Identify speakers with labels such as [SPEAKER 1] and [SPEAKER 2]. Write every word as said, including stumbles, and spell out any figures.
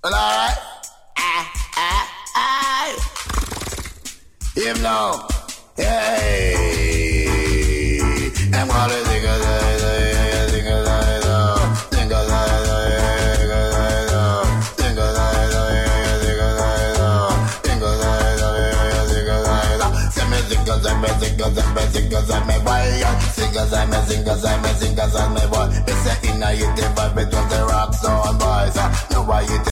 [SPEAKER 1] Well, alright. Ah, ah, ah. Him now. Hey. I'm gonna think of that. Think of that. Think of that. Think of that. Think of that. Think of that. Think of that. Send me singers and me singers and me singers and me boy. Singers and me singers and me singers and me boy. Me say inna you